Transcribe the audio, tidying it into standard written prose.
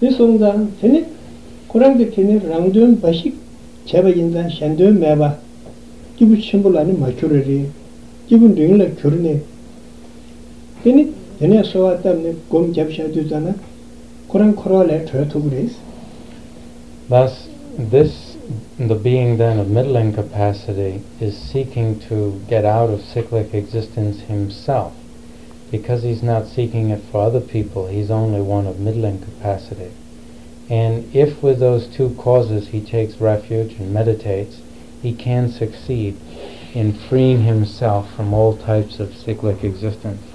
송장 테니 고랑데 테니 랑드은 바식 제바인단 샨드 매바 기부 심불라니 마추르리 기분 링을 겨르네 테니 얘네 소왔다네 곰 잡샤두잖아 고랑 코로레 트여투그레스. Thus, the being then of middling capacity is seeking to get out of cyclic existence himself. Because he's not seeking it for other people, he's only one of middling capacity. And if with those two causes he takes refuge and meditates, he can succeed in freeing himself from all types of cyclic existence.